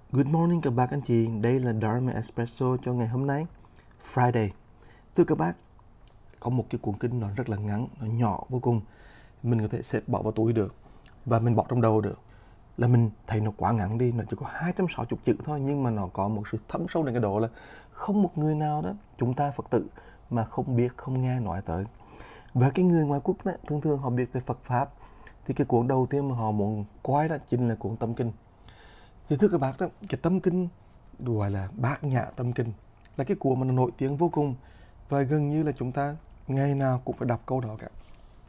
Good morning các bác anh chị, đây là Dharma Espresso cho ngày hôm nay, Friday. Thưa các bác, có một cái cuốn kinh nó rất là ngắn, nó nhỏ vô cùng. Mình có thể xếp bỏ vào túi được và mình bỏ trong đầu được. Là mình thấy nó quá ngắn đi, nó chỉ có 260 chữ thôi, nhưng mà nó có một sự thấm sâu đến cái độ là không một người nào đó, chúng ta Phật tử mà không biết, không nghe nói tới. Và cái người ngoại quốc đó, thường thường họ biết về Phật Pháp, thì cái cuốn đầu tiên mà họ muốn coi đó chính là cuốn Tâm Kinh. Thì thưa các bác đó, cái Tâm Kinh gọi là Bát Nhã Tâm Kinh là cái cuốn mà nó nổi tiếng vô cùng và gần như là chúng ta ngày nào cũng phải đọc câu đó cả.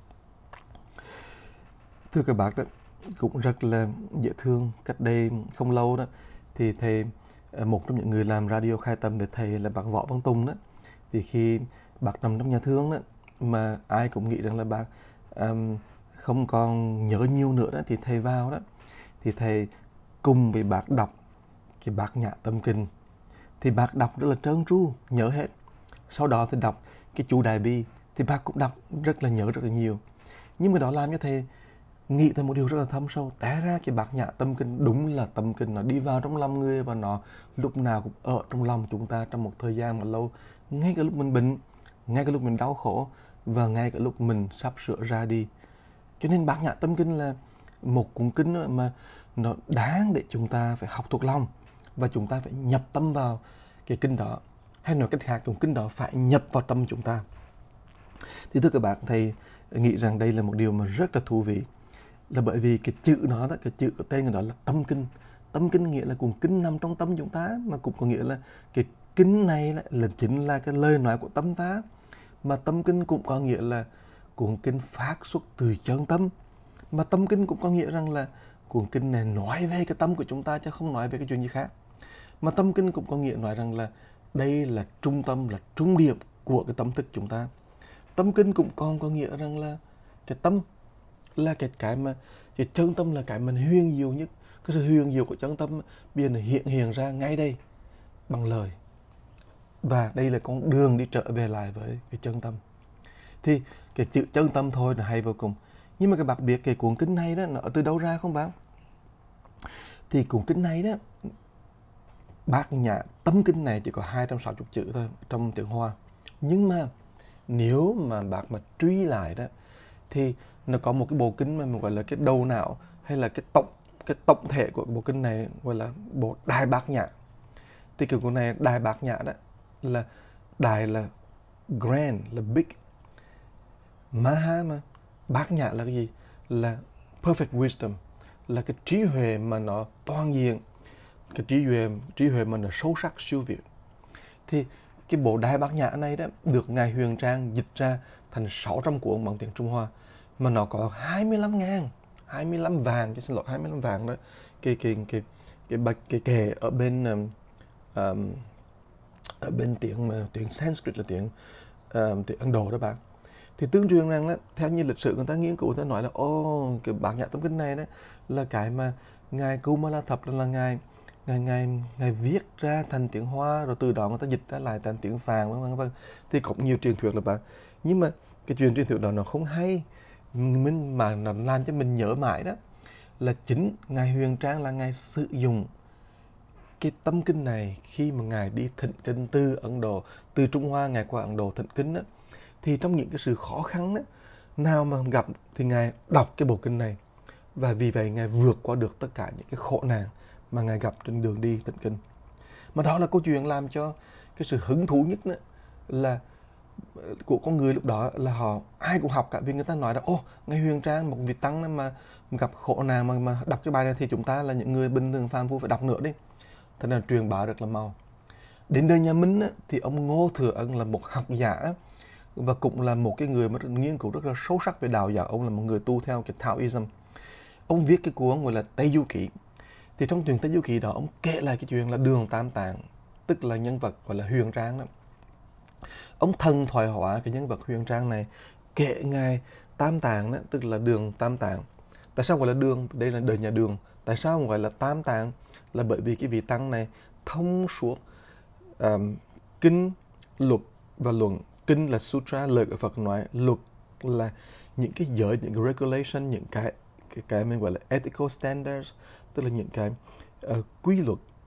Thưa các bác đó, cũng rất là dễ thương. Cách đây không lâu đó thì thầy, một trong những người làm radio khai tâm về thầy là bác Võ Văn Tùng đó, thì khi bác nằm trong nhà thương đó mà ai cũng nghĩ rằng là bác không còn nhớ nhiều nữa đó, thì thầy vào đó, thì thầy cùng với bác đọc cái Bát Nhã Tâm Kinh. Thì bác đọc rất là trơn tru, nhớ hết. Sau đó thì đọc cái chú Đại Bi, thì bác cũng đọc rất là nhớ rất là nhiều. Nhưng mà đó làm cho thầy nghĩ tới một điều rất là thâm sâu. Té ra cái Bát Nhã Tâm Kinh đúng là tâm kinh, nó đi vào trong lòng người và nó lúc nào cũng ở trong lòng chúng ta trong một thời gian mà lâu. Ngay cả lúc mình bệnh, ngay cả lúc mình đau khổ và ngay cả lúc mình sắp sửa ra đi. Cho nên Bát Nhã Tâm Kinh là một cuốn kinh mà nó đáng để chúng ta phải học thuộc lòng và chúng ta phải nhập tâm vào cái kinh đó. Hay nói cách khác, cuốn kinh đó phải nhập vào tâm chúng ta. Thì thưa các bạn, thầy nghĩ rằng đây là một điều mà rất là thú vị, là bởi vì cái chữ nó đó, cái chữ của tên của nó là tâm kinh. Tâm kinh nghĩa là cuốn kinh nằm trong tâm chúng ta, mà cũng có nghĩa là cái kinh này là chính là cái lời nói của tâm ta. Mà tâm kinh cũng có nghĩa là cuốn kinh phát xuất từ chân tâm. Mà tâm kinh cũng có nghĩa rằng là cuốn kinh này nói về cái tâm của chúng ta chứ không nói về cái chuyện gì khác. Mà tâm kinh cũng có nghĩa nói rằng là đây là trung tâm, là trung điểm của cái tâm thức chúng ta. Tâm kinh cũng còn có nghĩa rằng là cái tâm là cái mà cái chân tâm là cái mình huyền diệu nhất. Cái sự huyền diệu của chân tâm bây giờ hiện ra ngay đây bằng lời. Và đây là con đường đi trở về lại với cái chân tâm. Thì cái chữ chân tâm thôi là hay vô cùng. Nhưng mà các bạn biết cái cuốn kinh này đó nó ở từ đâu ra không bạn? Thì cuốn kinh này đó, Bát Nhã Tâm Kinh này chỉ có 260 chữ thôi trong tiếng Hoa. Nhưng mà nếu mà bác mà truy lại đó thì nó có một cái bộ kinh mà mình gọi là cái đầu não, hay là cái tổng thể của bộ kinh này gọi là bộ Đại Bát Nhã. Thì cái cuốn này Đại Bát Nhã đó là đại là grand, là big. Maha mà Bát Nhã là cái gì? Là perfect wisdom, là cái trí huệ mà nó toàn diện, cái trí huệ mà nó sâu sắc siêu việt. Thì cái bộ Đại Bát Nhã này đó được Ngài Huyền Trang dịch ra thành 600 cuốn bằng tiếng Trung Hoa, mà nó có 25 vàng, chứ xin lỗi, 25 vàng đó. Cái kệ ở bên ở bên tiếng Sanskrit là tiếng Ấn Độ đó bạn. Thì tương truyền rằng đó, theo như lịch sử người ta nghiên cứu, người ta nói là cái Bát Nhã Tâm Kinh này đó là cái mà ngài Kumala Thập là ngài viết ra thành tiếng Hoa, rồi từ đó người ta dịch ra lại thành tiếng Phạn, vân vân. Thì cũng nhiều truyền thuyết là bạn. Nhưng mà cái truyền thuyết đó nó không hay, mà nó làm cho mình nhớ mãi đó là chính ngài Huyền Trang là ngài sử dụng cái tâm kinh này khi mà ngài đi thỉnh kinh từ Ấn Độ, từ Trung Hoa ngài qua Ấn Độ thỉnh kinh đó. Thì trong những cái sự khó khăn đó, nào mà gặp thì ngài đọc cái bộ kinh này, và vì vậy ngài vượt qua được tất cả những cái khổ nạn mà ngài gặp trên đường đi thỉnh kinh. Mà đó là câu chuyện làm cho cái sự hứng thú nhất đó là của con người lúc đó là họ ai cũng học cả, vì người ta nói là ngài Huyền Trang, một vị tăng mà gặp khổ nạn mà đọc cái bài này thì chúng ta là những người bình thường phàm phu phải đọc nữa đi. Thế nên truyền bá rất là mau. Đến đời nhà Minh á, thì ông Ngô Thừa Ân là một học giả và cũng là một cái người mà nghiên cứu rất là sâu sắc về đạo giáo. Ông là một người tu theo cái Taoism. Ông viết cái cuốn gọi là Tây Du Ký. Thì trong truyện Tây Du Ký đó, ông kể lại cái chuyện là Đường Tam Tạng, tức là nhân vật gọi là Huyền Trang đó. Ông thần thoại hóa cái nhân vật Huyền Trang này, kể ngài Tam Tạng đó, tức là Đường Tam Tạng. Tại sao gọi là Đường? Đây là đời nhà Đường. Tại sao gọi là Tam Tạng? Là bởi vì cái vị tăng này thông suốt kinh, luật và luận. Kinh là sutra, lời của Phật nói. Luật là những cái giới, những cái regulation, những cái mình gọi là ethical standards, tức là những cái quy luật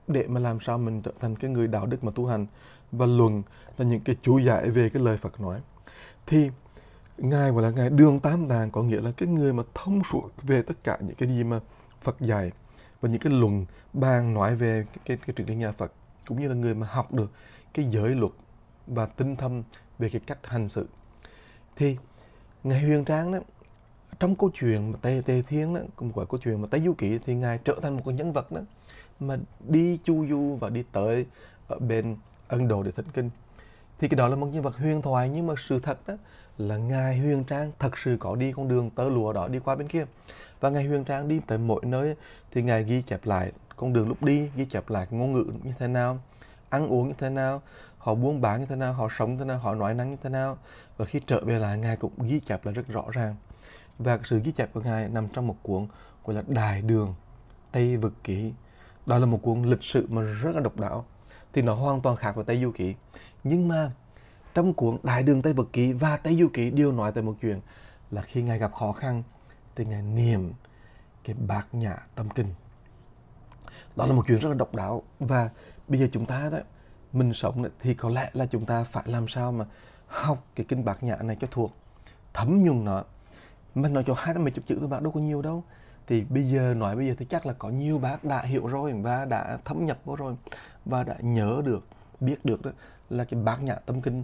để mà làm sao mình trở thành cái người đạo đức mà tu hành. Và luận là những cái chú giải về cái lời Phật nói. Thì Ngài gọi là Ngài Đường Tam Tạng, có nghĩa là cái người mà thông suốt về tất cả những cái gì mà Phật dạy và những cái luận bàn nói về cái triết lý nhà Phật, cũng như là người mà học được cái giới luật và tinh thâm về cái cách hành xử. Thì Ngài Huyền Trang đó, trong câu chuyện mà Tề Thiên đó, cũng gọi câu chuyện mà Tây Du Ký, thì Ngài trở thành một cái nhân vật đó mà đi chu du và đi tới ở bên Ấn Độ để thỉnh kinh. Thì cái đó là một nhân vật huyền thoại, nhưng mà sự thật đó là Ngài Huyền Trang thật sự có đi con đường tơ lụa đó, đi qua bên kia. Và Ngài Huyền Trang đi tới mỗi nơi thì Ngài ghi chép lại con đường lúc đi, ghi chép lại ngôn ngữ như thế nào, ăn uống như thế nào, họ buôn bán như thế nào, họ sống như thế nào, họ nói năng như thế nào. Và khi trở về lại, Ngài cũng ghi chép lại rất rõ ràng. Và sự ghi chép của Ngài nằm trong một cuốn gọi là Đại Đường Tây Vực Ký. Đó là một cuốn lịch sử mà rất là độc đáo. Thì nó hoàn toàn khác với Tây Du Ký. Nhưng mà trong cuốn Đại Đường Tây Vực Ký và Tây Du Ký đều nói tới một chuyện là khi Ngài gặp khó khăn thì Ngài niệm cái Bát Nhã Tâm Kinh. Đó là một chuyện rất là độc đáo. Và bây giờ chúng ta đó, mình sống đó, thì có lẽ là chúng ta phải làm sao mà học cái kinh Bát Nhã này cho thuộc, thấm nhuần nó. Mình nói cho 250 chữ thôi, bác đâu có nhiều đâu. Thì bây giờ thì chắc là có nhiều bác đã hiểu rồi và đã thấm nhập vào rồi và đã nhớ được, biết được đó là cái Bát Nhã Tâm Kinh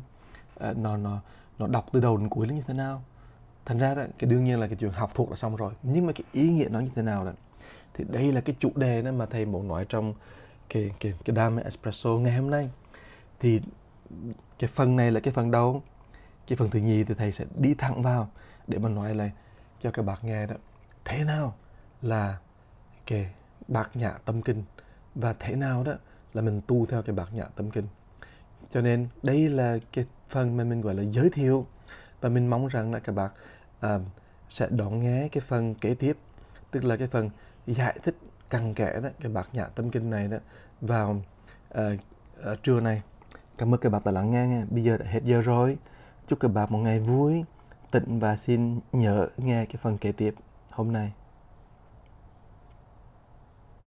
nó đọc từ đầu đến cuối là như thế nào. Thành ra đó, cái đương nhiên là cái chuyện học thuộc là xong rồi, nhưng mà cái ý nghĩa nó như thế nào đó, thì đây là cái chủ đề đó mà thầy muốn nói trong cái Dharma Espresso ngày hôm nay. Thì cái phần này là cái phần đầu. Cái phần thứ nhì thì thầy sẽ đi thẳng vào để mà nói lại cho các bạn nghe đó, thế nào là cái Bát Nhã Tâm Kinh và thế nào đó là mình tu theo cái Bát Nhã Tâm Kinh. Cho nên đây là cái phần mà mình gọi là giới thiệu, và mình mong rằng là các bạn sẽ đón nghe cái phần kế tiếp, tức là cái phần giải thích cặn kẽ đó cái Bát Nhã Tâm Kinh này đó vào trưa này. Cảm ơn các bạn đã lắng nghe nha. Bây giờ đã hết giờ rồi. Chúc các bạn một ngày vui, tịnh và xin nhớ nghe cái phần kế tiếp hôm nay.